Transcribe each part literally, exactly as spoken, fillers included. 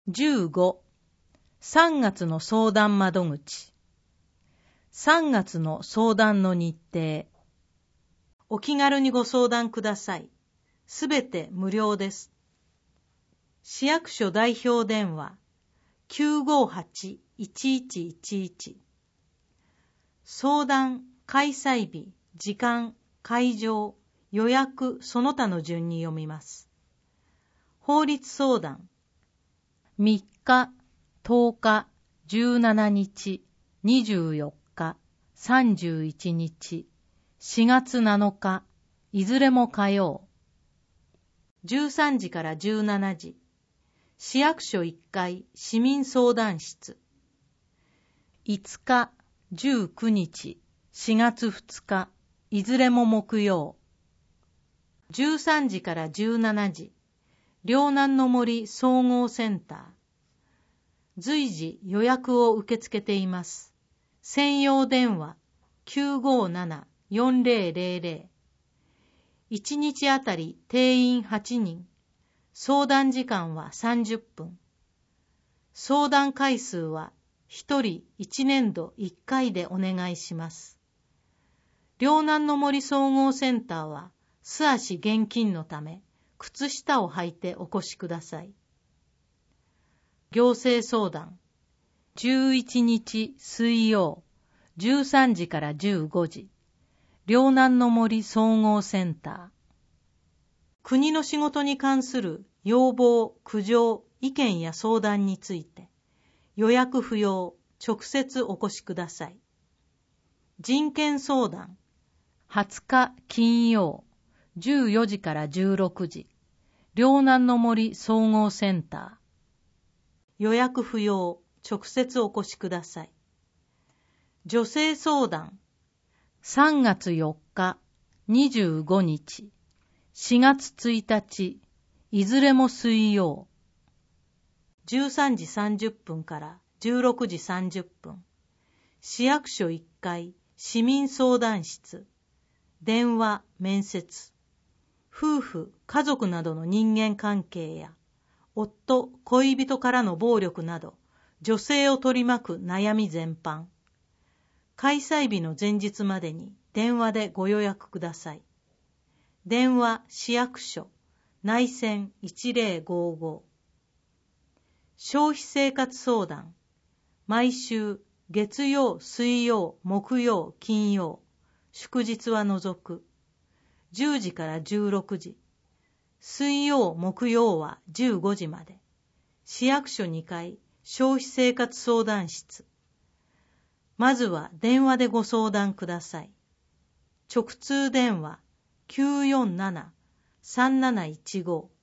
じゅうご、さんがつの相談窓口。さんがつの相談の日程。お気軽にご相談ください。すべて無料です。市役所代表電話 きゅうごはち いちいちいちいち。相談、開催日、時間、会場、予約その他の順に読みます。法律相談。みっか、とおか、じゅうしちにち、にじゅうよっか、さんじゅういちにち、しがつなのか、いずれも火曜。じゅうさんじからじゅうしちじ、市役所いっかい市民相談室。いつか、じゅうくにち、しがつふつか、いずれも木曜。じゅうさんじからじゅうしちじ、両南の森総合センター。随時予約を受け付けています。専用電話 きゅうごなな よんぜろぜろぜろ。いちにちあたり定員はちにん。相談時間はさんじゅっぷん。相談回数はひとりいちねんどいっかいでお願いします。両南の森総合センターは素足厳禁のため、靴下を履いてお越しください。行政相談。じゅういちにち水曜、じゅうさんじからじゅうごじ、両南の森総合センター。国の仕事に関する要望、苦情、意見や相談について、予約不要、直接お越しください。人権相談。はつか金曜、じゅうよじからじゅうろくじ、両南の森総合センター。予約不要、直接お越しください。女性相談。さんがつよっか、にじゅうごにち、しがつついたち、いずれも水曜。じゅうさんじさんじゅっぷんからじゅうろくじさんじゅっぷん。市役所いっかい市民相談室。電話、面接。夫婦、家族などの人間関係や、夫、恋人からの暴力など、女性を取り巻く悩み全般。開催日の前日までに電話でご予約ください。電話、市役所、内線いちぜろごご。消費生活相談。毎週、月曜、水曜、木曜、金曜、祝日は除く。じゅうじからじゅうろくじ。水曜、木曜はじゅうごじまで。市役所にかい、消費生活相談室。まずは電話でご相談ください。直通電話 きゅうよんなな さんなないちご。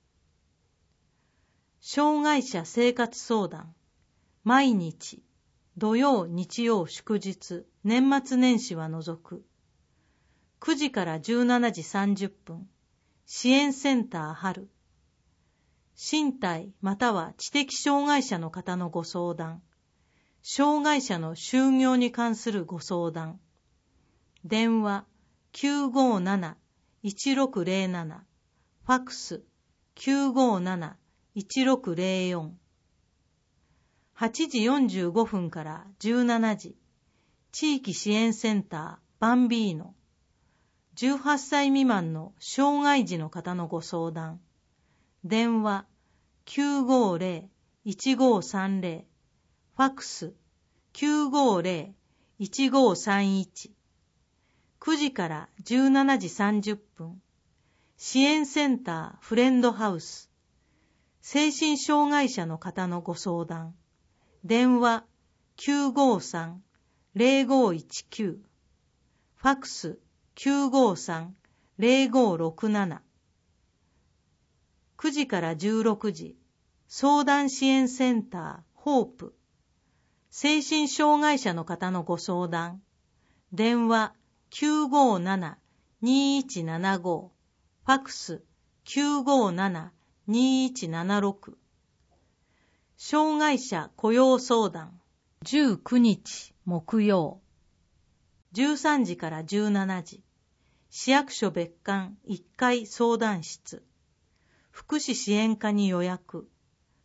障害者生活相談。毎日、土曜、日曜、祝日、年末年始は除く。くじからじゅうしちじさんじゅっぷん。支援センター春。身体または知的障害者の方のご相談。障害者の就業に関するご相談。電話 きゅうごなな いちろくぜろなな。ファックス きゅうごなな いちろくぜろよん。はちじよんじゅうごふんからじゅうしちじ。地域支援センターバンビーノ。じゅうはっさい未満の障害児の方のご相談。電話 きゅうごぜろ いちごさんぜろ。ファックス きゅうごぜろ いちごさんいち。くじからじゅうしちじさんじゅっぷん。支援センターフレンドハウス。精神障害者の方のご相談。電話 きゅうごさん ぜろごいちきゅう。ファックス きゅうごさん ぜろごろくなな。くじからじゅうろくじ。相談支援センターホープ。精神障害者の方のご相談。電話 きゅうごなな にいちななご。ファックス きゅうごなな にいちななろく。障害者雇用相談。じゅうくにち木曜。じゅうさんじからじゅうしちじ。市役所別館いっかい相談室。福祉支援課に予約。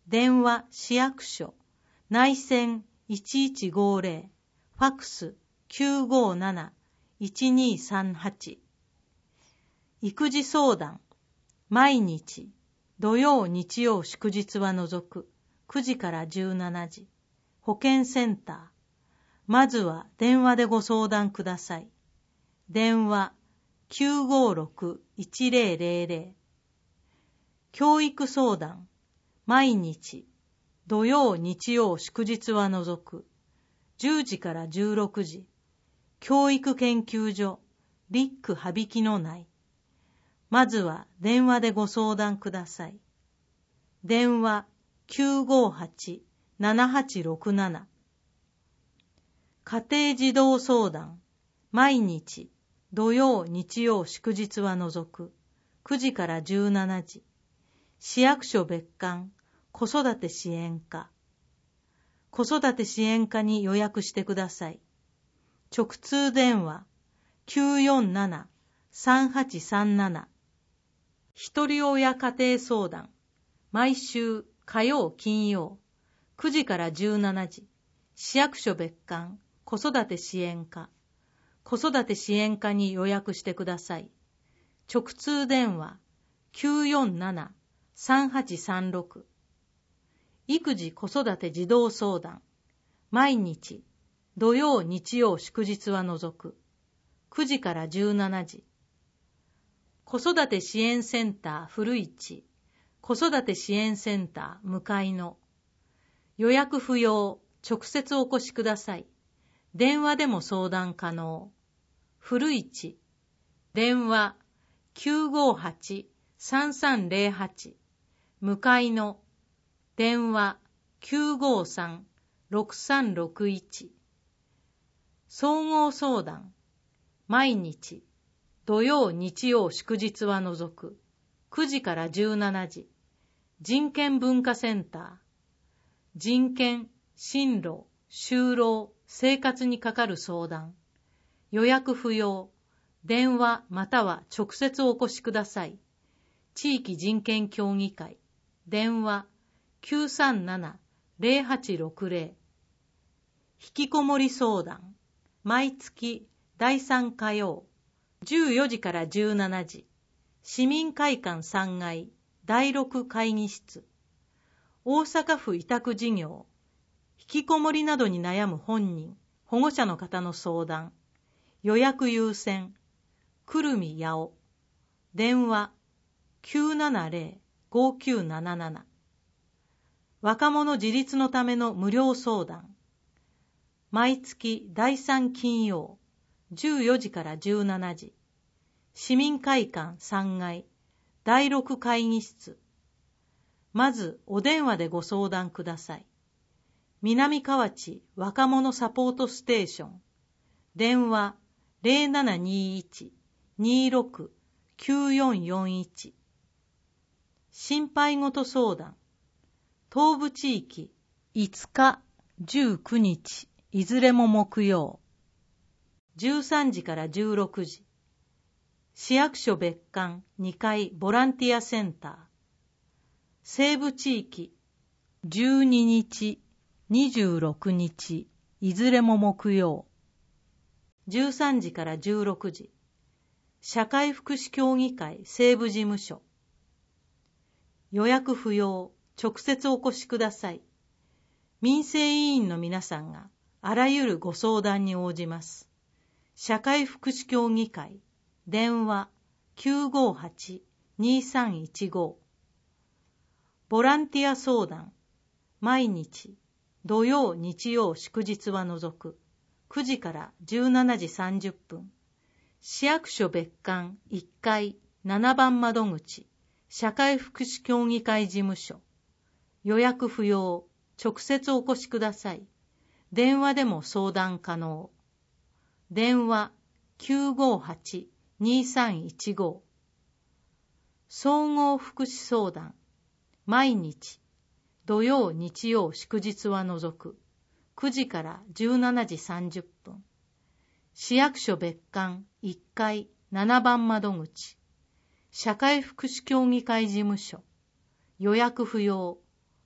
電話市役所、内線いちいちごぜろ、ファックスきゅうごなな、いちにさんはち。育児相談、毎日、土曜日曜祝日は除く、くじからじゅうしちじ。保健センター、まずは電話でご相談ください。電話きゅうごろく、いちぜろぜろぜろ。教育相談、毎日、土曜日曜祝日は除く、じゅうじからじゅうろくじ。教育研究所、リック羽曳野内。まずは電話でご相談ください。電話きゅうごはち、ななはちろくなな。家庭児童相談、毎日、土曜日曜祝日は除く、くじからじゅうしちじ。市役所別館、子育て支援課。子育て支援課に予約してください。直通電話きゅうよんなな、さんはちさんなな。ひとり親家庭相談、毎週火曜金曜、くじからじゅうしちじ。市役所別館、子育て支援課。子育て支援課に予約してください。直通電話きゅうよんなな、さんはちさんろく。育児子育て児童相談、毎日、土曜日曜祝日は除く、くじからじゅうしちじ。子育て支援センター古市、子育て支援センター向かいの。予約不要、直接お越しください。電話でも相談可能。古市、電話きゅうごはち、さんさんぜろはち。向かいの。電話きゅうごさん、ろくさんろくいち。総合相談、毎日、土曜日曜祝日は除く、くじからじゅうしちじ。人権文化センター。人権、進路、就労、生活にかかる相談。予約不要。電話または直接お越しください。地域人権協議会。電話きゅうさんなな、ぜろはちろくぜろ。引きこもり相談。毎月だいさん火曜、じゅうよじからじゅうしちじ。市民会館さんがい、だいろく会議室。大阪府委託事業。引きこもりなどに悩む本人、保護者の方の相談。予約優先。くるみやお。電話きゅうななぜろ、ごきゅうなななな。若者自立のための無料相談。毎月だいさん金曜、じゅうよじからじゅうしちじ。市民会館さんがい、だいろく会議室。まずお電話でご相談ください。南河内若者サポートステーション。電話ぜろななにいち、にろく、きゅうよんよんいち。心配事相談。東部地域いつか、じゅうくにち、いずれも木曜。じゅうさんじからじゅうろくじ。市役所別館にかいボランティアセンター。西部地域じゅうににち、にじゅうろくにち、いずれも木曜。じゅうさんじからじゅうろくじ。社会福祉協議会西部事務所。予約不要、直接お越しください。民生委員の皆さんがあらゆるご相談に応じます。社会福祉協議会、電話きゅうごはち、にさんいちご。ボランティア相談、毎日、土曜日曜祝日は除く、くじからじゅうしちじさんじゅっぷん。市役所別館いっかいななばん窓口、社会福祉協議会事務所。予約不要、直接お越しください。電話でも相談可能。電話きゅうごはち、にさんいちご。総合福祉相談、毎日、土曜日曜祝日は除く、くじからじゅうしちじさんじゅっぷん。市役所別館いっかいななばん窓口、社会福祉協議会事務所。予約不要、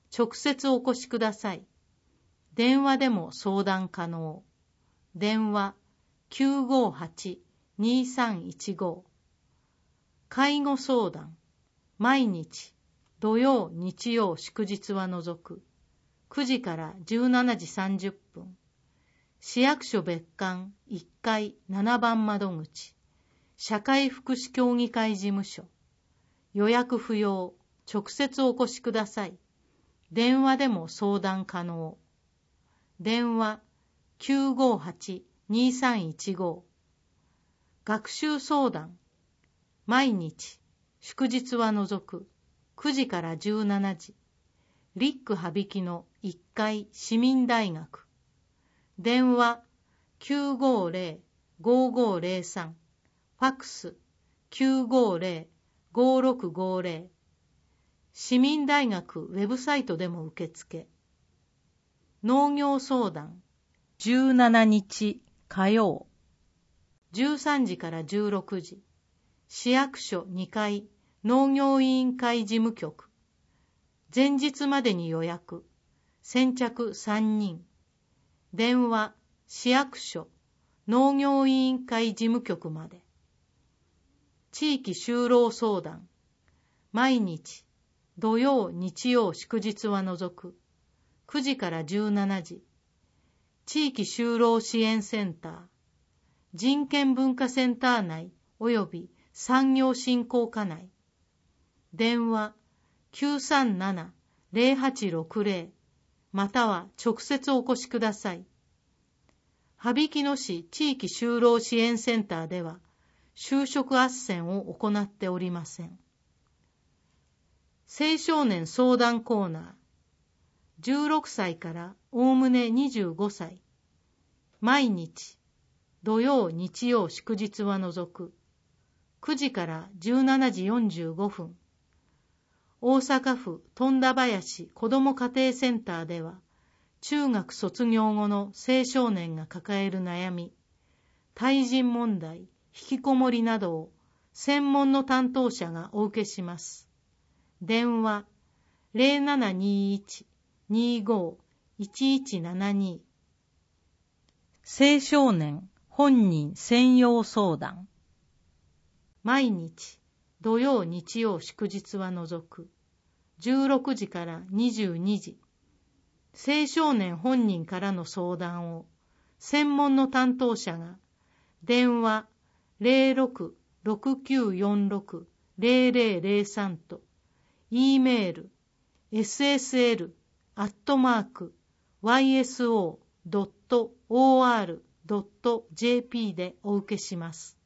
直接お越しください。電話でも相談可能。電話 きゅうごはち にさんいちご。介護相談、毎日、土曜、日曜、祝日は除く、くじからじゅうしちじさんじゅっぷん。市役所別館いっかいななばん窓口、社会福祉協議会事務所。予約不要、直接お越しください。電話でも相談可能。電話 きゅうごはち にさんいちご。学習相談、毎日、祝日は除く、くじからじゅうしちじ。リック羽曳のいっかい市民大学。電話 きゅうごーぜろ ごーごーぜろさん。ファックス きゅうごーぜろ ごーろくごーぜろ。市民大学ウェブサイトでも受付。農業相談、じゅうしちにち火曜、じゅうさんじからじゅうろくじ。市役所にかい農業委員会事務局。前日までに予約。先着さんにん。電話、市役所、農業委員会事務局まで。地域就労相談。毎日、土曜、日曜、祝日は除く。くじからじゅうしちじ。地域就労支援センター。人権文化センター内及び産業振興課内。電話 きゅうさんなな ぜろはちろくぜろ または直接お越しください。羽曳野市地域就労支援センターでは就職斡旋を行っておりません。青少年相談コーナー。じゅうろくさいからおおむねにじゅうごさい。毎日、土曜、日曜、祝日は除く。くじからじゅうしちじよんじゅうごふん。大阪府富田林子ども家庭センターでは、中学卒業後の青少年が抱える悩み、対人問題、引きこもりなどを専門の担当者がお受けします。電話 ぜろななにいち にご いちいちななに。青少年本人専用相談。毎日、土曜、日曜、祝日は除く。じゅうろくじからにじゅうにじ。青少年本人からの相談を、専門の担当者が、電話 ぜろろく ろくきゅうよんろく ぜろぜろぜろさん と、E メール、エスエスエル アットマーク ワイエスオー ドット オーアール ドット ジェーピー でお受けします。